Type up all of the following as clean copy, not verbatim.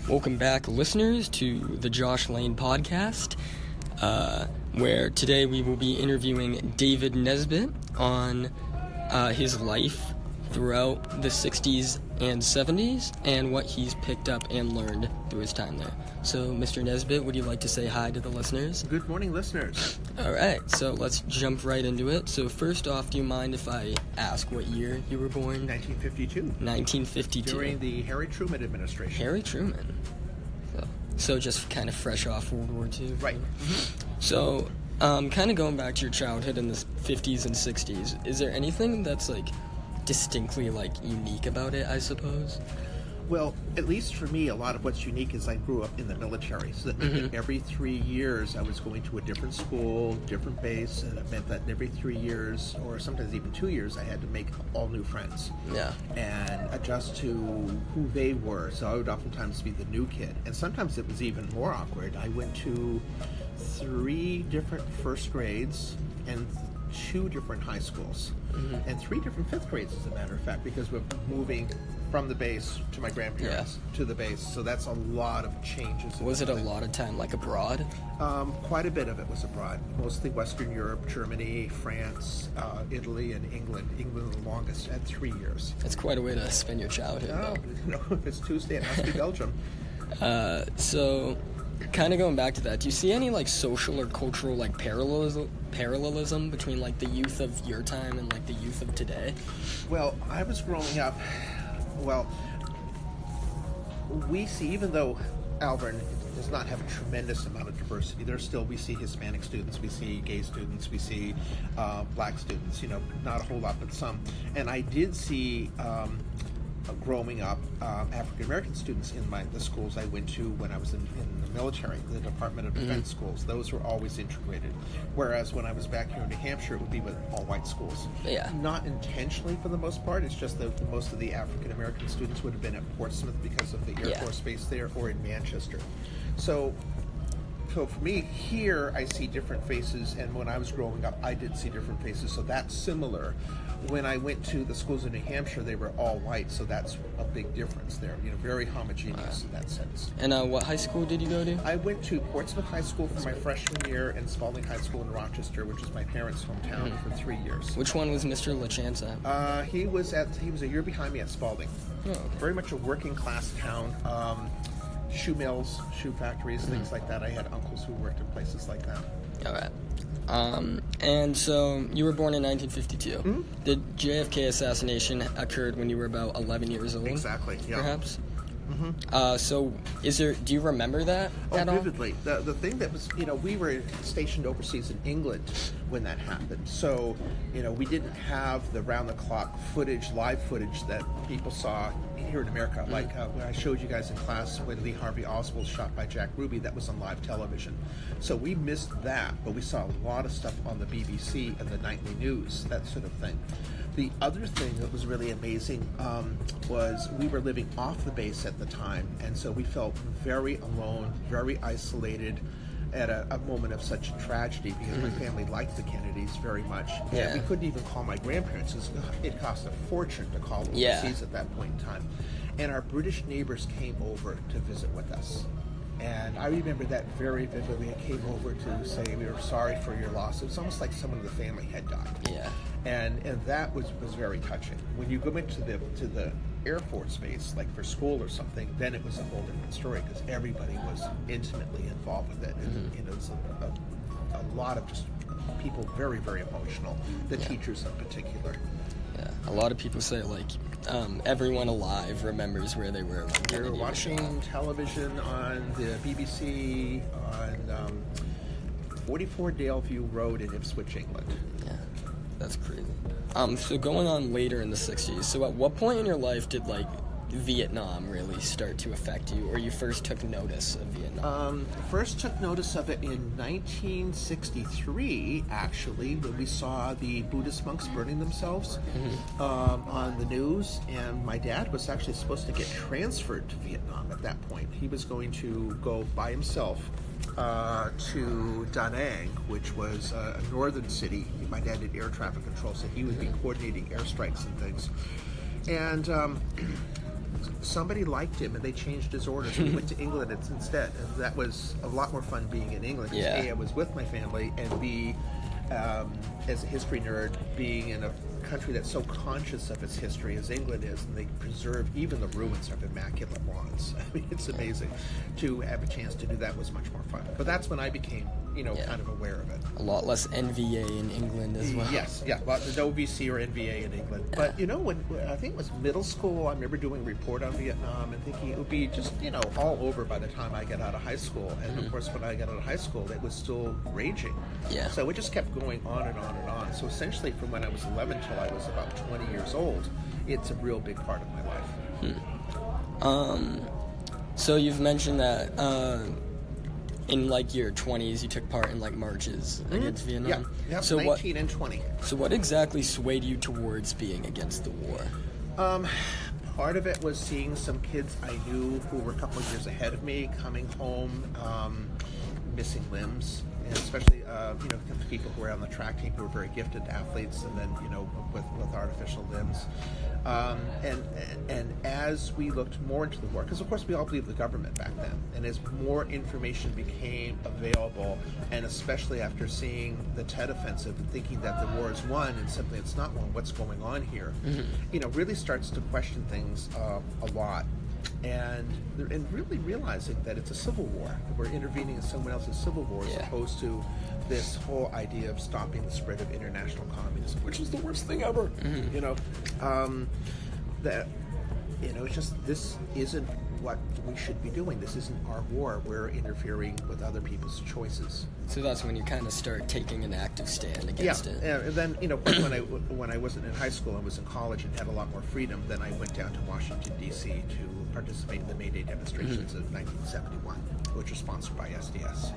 Welcome back, listeners, to the Josh Lane podcast, where today we will be interviewing David Nesbitt on his life throughout the 60s and 70s and what he's picked up and learned through his time there. So, Mr. Nesbitt, would you like to say hi to the listeners? Good morning, listeners. All right, so let's jump right into it. So first off, do you mind if I ask what year you were born? 1952. 1952. During the Harry Truman administration. Harry Truman. So just kind of fresh off World War II. Right. So, kind of going back to your childhood in the 50s and 60s, is there anything that's, distinctly, unique about it, I suppose? Well, at least for me, a lot of what's unique is I grew up in the military. So that meant that every 3 years I was going to a different school, different base, and it meant that every 3 years, or sometimes even 2 years, I had to make all new friends. Yeah. And adjust to who they were. So I would oftentimes be the new kid. And sometimes it was even more awkward. I went to 3 different first grades and 2 different high schools. And 3 different fifth grades, as a matter of fact, because we're moving from the base to my grandparents to the base. So that's a lot of changes. Was it a lot of time, abroad? Quite a bit of it was abroad. Mostly Western Europe, Germany, France, Italy, and England. England the longest, at 3 years. That's quite a way to spend your childhood, though. If it's Tuesday, it has to be Belgium. So, kind of going back to that, do you see any, social or cultural, parallelism between, the youth of your time and, the youth of today? Well, I was growing up, we see, even though Alvern does not have a tremendous amount of diversity, we see Hispanic students, we see gay students, we see black students, not a whole lot, but some. And I did see, growing up, African-American students in the schools I went to when I was in the military, the Department of Defense schools. Those were always integrated. Whereas when I was back here in New Hampshire, it would be with all-white schools. Yeah. Not intentionally for the most part. It's just that most of the African-American students would have been at Portsmouth because of the Air Force Base there, or in Manchester. So for me, here I see different faces, and when I was growing up, I did see different faces, so that's similar. When I went to the schools in New Hampshire, they were all white, so that's a big difference there. Very homogeneous in that sense. And what high school did you go to? I went to Portsmouth High School for my freshman year and Spalding High School in Rochester, which is my parents' hometown, for 3 years. Which one was Mr. LaChance at? He was a year behind me at Spalding. Oh, okay. Very much a working class town. Shoe mills, shoe factories, things like that. I had uncles who worked in places like that. All right. And so you were born in 1952. The JFK assassination occurred when you were about 11 years old. Exactly. Yeah. Perhaps. So do you remember that at all? Vividly. The thing that was, we were stationed overseas in England when that happened. So, we didn't have the round-the-clock live footage that people saw here in America. Like when I showed you guys in class when Lee Harvey Oswald was shot by Jack Ruby, that was on live television. So we missed that, but we saw a lot of stuff on the BBC and the nightly news, that sort of thing. The other thing that was really amazing was we were living off the base at the time, and so we felt very alone, very isolated at a moment of such tragedy, because my family liked the Kennedys very much. Yeah. And we couldn't even call my grandparents. It cost a fortune to call overseas at that point in time. And our British neighbors came over to visit with us. And I remember that very vividly. They came over to say we were sorry for your loss. It was almost like someone in the family had died. Yeah. And that was very touching. When you go into the Air Force Base, like for school or something, then it was a whole different story, because everybody was intimately involved with it. And it was a lot of just people very, very emotional. The teachers in particular. Yeah. A lot of people say everyone alive remembers where they were when They were Kennedy was watching shot. television on the BBC on 44 Daleview Road in Ipswich, England. Yeah. That's crazy. So going on later in the 60s, so at what point in your life did, Vietnam really start to affect you, or you first took notice of Vietnam? First took notice of it in 1963, actually, when we saw the Buddhist monks burning themselves on the news, and my dad was actually supposed to get transferred to Vietnam at that point. He was going to go by himself to Da Nang, which was a northern city. My dad did air traffic control, so he would be coordinating airstrikes and things. And somebody liked him and they changed his orders. So we went to England instead. And that was a lot more fun being in England. Because A, I was with my family, and B, as a history nerd, being in a country that's so conscious of its history as England is, and they preserve even the ruins of immaculate lawns. I mean, it's amazing. To have a chance to do that was much more fun. But that's when I became, kind of aware of it. A lot less NVA in England as well. Yes, yeah, no VC or NVA in England. But when I think it was middle school, I remember doing a report on Vietnam and thinking it would be just all over by the time I got out of high school. And of course, when I got out of high school, it was still raging. Yeah. So it just kept going on and on and on. So essentially, from when I was 11 till I was about 20 years old, it's a real big part of my life. So you've mentioned that in like your 20s you took part in like marches against Vietnam. Yeah, so 19 and 20. So what exactly swayed you towards being against the war? Part of it was seeing some kids I knew who were a couple of years ahead of me coming home, missing limbs, and especially people who were on the track team who were very gifted athletes, and then with artificial limbs. And as we looked more into the war, because of course we all believed the government back then, and as more information became available, and especially after seeing the Tet Offensive and thinking that the war is won and simply it's not won, what's going on here, really starts to question things a lot. And really realizing that it's a civil war. We're intervening in someone else's civil war as opposed to this whole idea of stopping the spread of international communism, which is the worst thing ever. It's just, this isn't what we should be doing. This isn't our war. We're interfering with other people's choices. So that's when you kind of start taking an active stand against it. Yeah, and then when I wasn't in high school and was in college and had a lot more freedom, then I went down to Washington D.C. to participate in the May Day demonstrations of 1971, which were sponsored by SDS.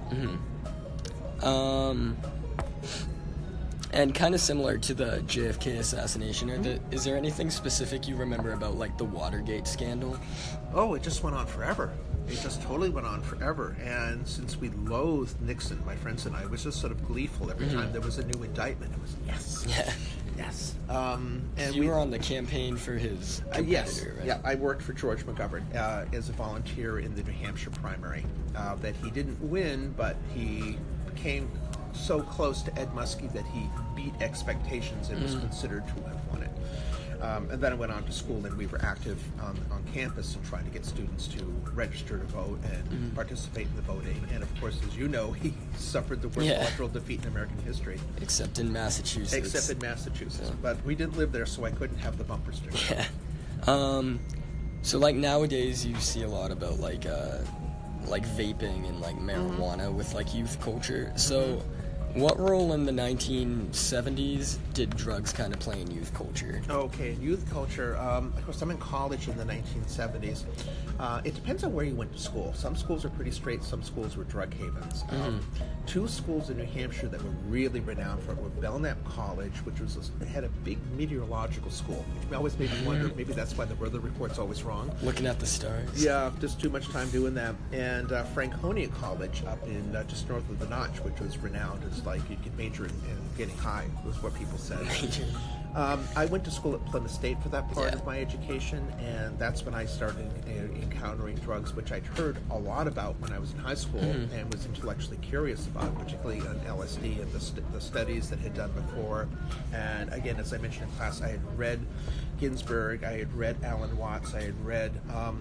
And kind of similar to the JFK assassination, is there anything specific you remember about like the Watergate scandal? Oh, it just went on forever. It just totally went on forever. And since we loathed Nixon, my friends and I, it was just sort of gleeful every time there was a new indictment. It was yes. And you were on the campaign for his competitor, yes, right? Yeah. I worked for George McGovern as a volunteer in the New Hampshire primary. That he didn't win, but he became so close to Ed Muskie that he beat expectations and was considered to have won it. And then I went on to school, and we were active on campus and trying to get students to register to vote and participate in the voting. And of course, as you know, he suffered the worst electoral defeat in American history. Except in Massachusetts. But we didn't live there, so I couldn't have the bumper sticker. Yeah. So like nowadays you see a lot about like vaping and like marijuana with like youth culture. So what role in the 1970s did drugs kind of play in youth culture? Okay, youth culture, of course I'm in college in the 1970s. It depends on where you went to school. Some schools are pretty straight, some schools were drug havens. Two schools in New Hampshire that were really renowned for it were Belknap College, which had a big meteorological school, which always made me wonder, maybe that's why the weather report's always wrong. Looking at the stars. Yeah, just too much time doing that. And Franconia College up in just north of the Notch, which was renowned as like you could major in getting high, was what people said. I went to school at Plymouth State for that part of my education, and that's when I started encountering drugs, which I'd heard a lot about when I was in high school and was intellectually curious about, particularly on LSD and the studies that had done before. And again, as I mentioned in class, I had read Ginsberg, I had read Alan Watts, I had read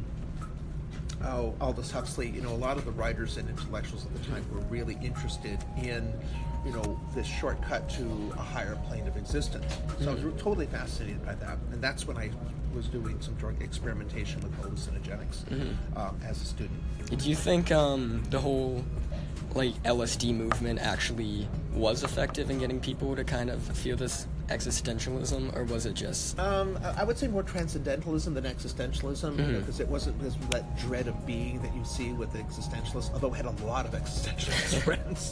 Aldous Huxley. A lot of the writers and intellectuals at the time were really interested in this shortcut to a higher plane of existence. So I was totally fascinated by that, and that's when I was doing some drug experimentation with hallucinogenics as a student. Do you think the whole like LSD movement actually was effective in getting people to kind of feel this existentialism, or was it just... I would say more transcendentalism than existentialism, because it wasn't that dread of being that you see with existentialists, although I had a lot of existentialist friends.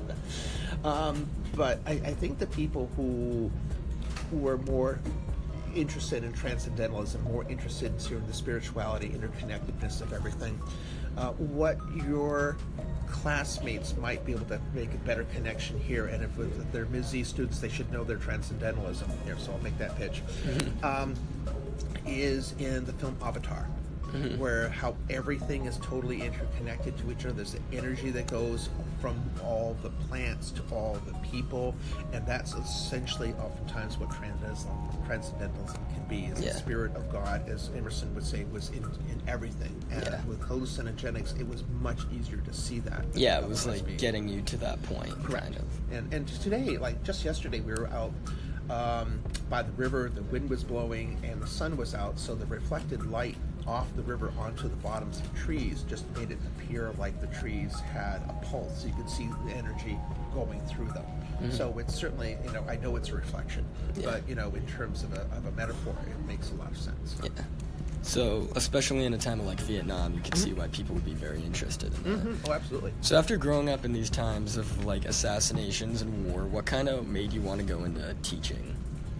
But I think the people who were more interested in transcendentalism, more interested in sort of the spirituality, interconnectedness of everything, what your classmates might be able to make a better connection here, and if they're MSZ students, they should know their transcendentalism here, so I'll make that pitch. is in the film Avatar, where how everything is totally interconnected to each other. There's the energy that goes from all the plants to all the people, and that's essentially oftentimes what transcendentalism can be, is the spirit of God, as Emerson would say, was in everything. And with hallucinogenics, it was much easier to see that. Yeah, it was like getting you to that point. Correct. Kind of. And today, like just yesterday, we were out by the river, the wind was blowing, and the sun was out, so the reflected light off the river onto the bottoms of trees just made it appear like the trees had a pulse. You could see the energy going through them. So it's certainly, I know it's a reflection, but, in terms of a metaphor, it makes a lot of sense. Yeah. So, especially in a time of like Vietnam, you can see why people would be very interested in that. Oh, absolutely. So after growing up in these times of like assassinations and war, what kind of made you want to go into teaching?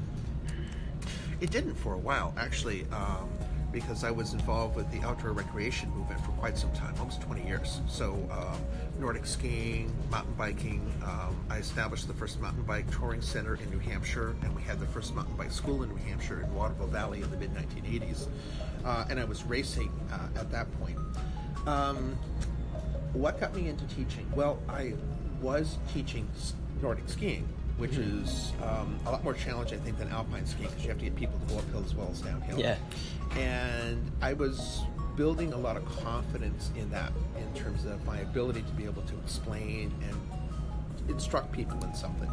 It didn't for a while, actually, because I was involved with the outdoor recreation movement for quite some time, almost 20 years. So Nordic skiing, mountain biking. I established the first mountain bike touring center in New Hampshire, and we had the first mountain bike school in New Hampshire in Waterville Valley in the mid-1980s. And I was racing at that point. What got me into teaching? Well, I was teaching Nordic skiing, which is a lot more challenging, I think, than alpine skiing, because you have to get people to go uphill as well as downhill. Yeah. And I was building a lot of confidence in that, in terms of my ability to be able to explain and instruct people in something.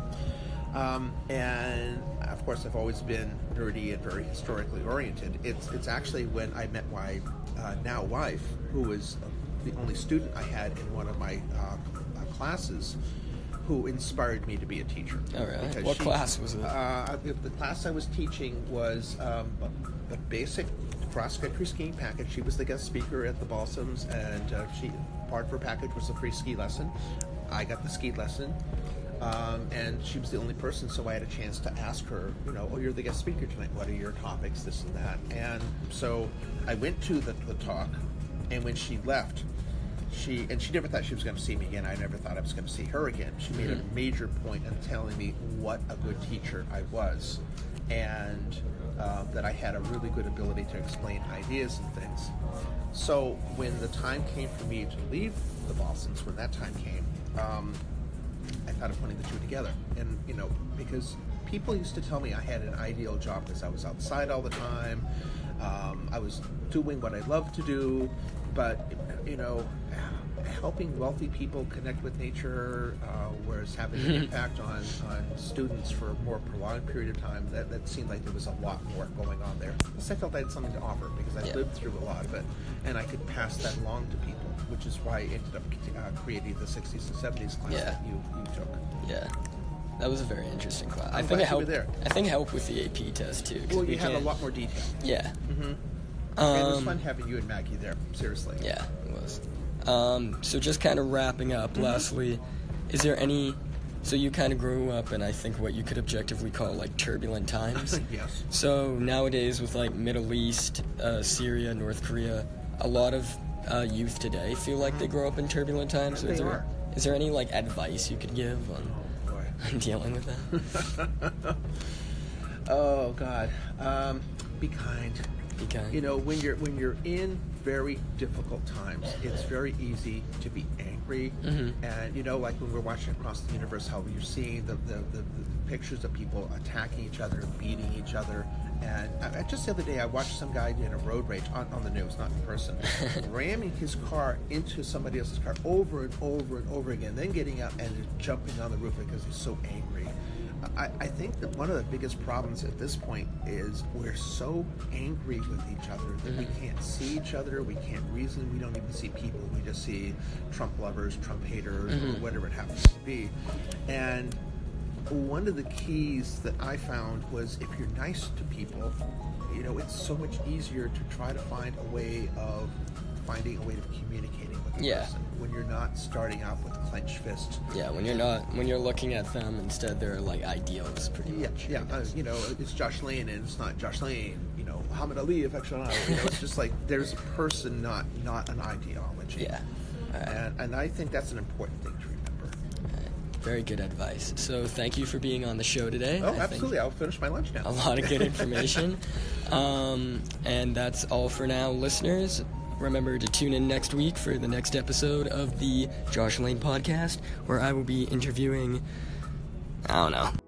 And of course, I've always been nerdy and very historically oriented. It's actually when I met my now wife, who was the only student I had in one of my classes, who inspired me to be a teacher. Oh, really? What class was it? The class I was teaching was the basic cross-country skiing package. She was the guest speaker at the Balsams, and part of her package was a free ski lesson. I got the ski lesson, and she was the only person, so I had a chance to ask her, oh, you're the guest speaker tonight. What are your topics, this and that? And so I went to the talk, and when she left, she never thought she was going to see me again. I never thought I was going to see her again. She made a major point in telling me what a good teacher I was, and that I had a really good ability to explain ideas and things. So when the time came for me to leave the Balsams, when that time came, I thought of putting the two together. And, because people used to tell me I had an ideal job because I was outside all the time. I was doing what I loved to do, but, helping wealthy people connect with nature, whereas having an impact on students for a more prolonged period of time, that seemed like there was a lot more going on there. So I felt I had something to offer, because I lived through a lot of it, and I could pass that along to people, which is why I ended up creating the 60s and 70s class that you took. Yeah. That was a very interesting class. I think it helped with the AP test, too. Well, you had a lot more detail. Yeah. And it was fun having you and Maggie there, seriously. Yeah, it was. So just kind of wrapping up, lastly, is there any... So you kind of grew up in, I think, what you could objectively call, like, turbulent times. Yes. So nowadays with, like, Middle East, Syria, North Korea, a lot of youth today feel like they grow up in turbulent times. So is there any, like, advice you could give on dealing with that? Oh, God. Be kind. Be kind. When you're in very difficult times, it's very easy to be angry. And like when we're watching Across the Universe, how you're seeing the pictures of people attacking each other, beating each other. And just the other day, I watched some guy in a road rage on the news, not in person, ramming his car into somebody else's car over and over and over again, then getting out and just jumping on the roof because he's so angry. I think that one of the biggest problems at this point is we're so angry with each other that we can't see each other, we can't reason, we don't even see people, we just see Trump lovers, Trump haters, or whatever it happens to be. And one of the keys that I found was, if you're nice to people, it's so much easier to try to find a way of communicating with the person when you're not starting out with clenched fists. Yeah, when you're looking at them, instead they're like ideals, pretty much. Yeah, it's Josh Lane and it's not Josh Lane, Muhammad Ali, affectionado. It's just like there's a person, not an ideology. Yeah. And I think that's an important thing to remember. Very good advice. So thank you for being on the show today. Oh, absolutely. I'll finish my lunch now. A lot of good information. And that's all for now, listeners. Remember to tune in next week for the next episode of the Josh Lane Podcast, where I will be interviewing, I don't know.